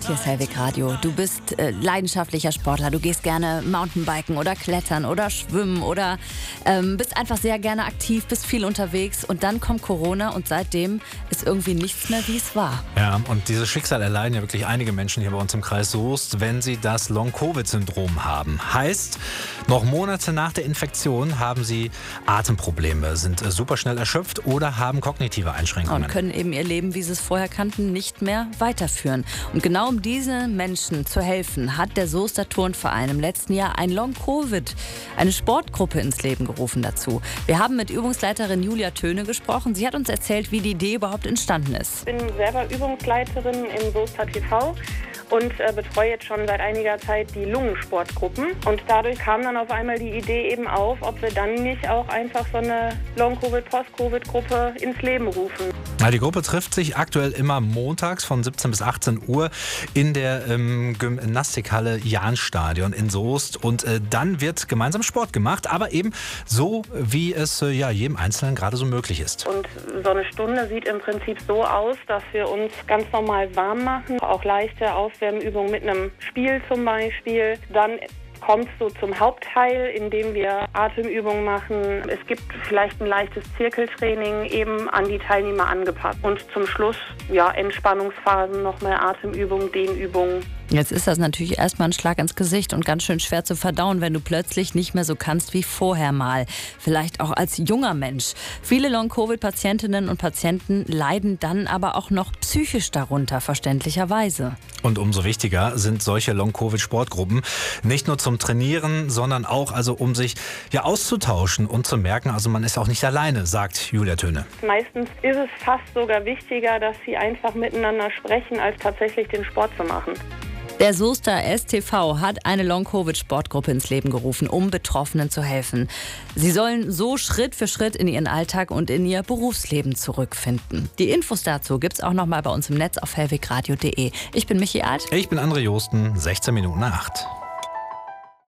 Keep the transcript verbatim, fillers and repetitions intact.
hier ist Hellwig Radio. Du bist äh, leidenschaftlicher Sportler. Du gehst gerne Mountainbiken oder klettern oder schwimmen oder ähm, bist einfach sehr gerne aktiv, bist viel unterwegs. Und dann kommt Corona und seitdem ist irgendwie nichts mehr, wie es war. Ja, und dieses Schicksal erleiden ja wirklich einige Menschen hier bei uns im Kreis Soest, wenn sie das Long-Covid-Syndrom haben. Heißt, noch Monate nach der Infektion haben sie Atemprobleme, sind äh, super schnell erschöpft oder haben kognitive Einschränkungen. Und können eben ihr Leben, wie sie es vorher kannten, nicht mehr weiterführen. Und genau um diese Menschen zu helfen, hat der Soester Turnverein im letzten Jahr ein Long-Covid, eine Sportgruppe ins Leben gerufen dazu. Wir haben mit Übungsleiterin Julia Töne gesprochen. Sie hat uns erzählt, wie die Idee überhaupt entstanden ist. Ich bin selber Übungsleiterin im Soester T V und äh, betreue jetzt schon seit einiger Zeit die Lungensportgruppen. Und dadurch kam dann auf einmal die Idee eben auf, ob wir dann nicht auch einfach so eine Long-Covid, Post-Covid-Gruppe ins Leben rufen. Ja, die Gruppe trifft sich aktuell immer montags von siebzehn bis achtzehn Uhr in der ähm, Gymnastikhalle Jahnstadion in Soest. Und äh, dann wird gemeinsam Sport gemacht, aber eben so, wie es äh, ja, jedem Einzelnen gerade so möglich ist. Und so eine Stunde sieht im Prinzip so aus, dass wir uns ganz normal warm machen, auch leichte Aufwärmübungen mit einem Spiel zum Beispiel. Dann kommt so zum Hauptteil, in dem wir Atemübungen machen. Es gibt vielleicht ein leichtes Zirkeltraining eben an die Teilnehmer angepasst. Und zum Schluss, ja, Entspannungsphasen, noch mehr Atemübungen, Dehnübungen. Jetzt ist das natürlich erstmal ein Schlag ins Gesicht und ganz schön schwer zu verdauen, wenn du plötzlich nicht mehr so kannst wie vorher mal. Vielleicht auch als junger Mensch. Viele Long-Covid-Patientinnen und Patienten leiden dann aber auch noch psychisch darunter, verständlicherweise. Und umso wichtiger sind solche Long-Covid-Sportgruppen nicht nur zum Trainieren, sondern auch also um sich ja auszutauschen und zu merken, also man ist auch nicht alleine, sagt Julia Töne. Meistens ist es fast sogar wichtiger, dass sie einfach miteinander sprechen, als tatsächlich den Sport zu machen. Der Soester S T V hat eine Long-Covid-Sportgruppe ins Leben gerufen, um Betroffenen zu helfen. Sie sollen so Schritt für Schritt in ihren Alltag und in ihr Berufsleben zurückfinden. Die Infos dazu gibt's auch noch mal bei uns im Netz auf hellwigradio punkt de. Ich bin Michi Alt. Ich bin André Josten, sechzehn Minuten nach acht.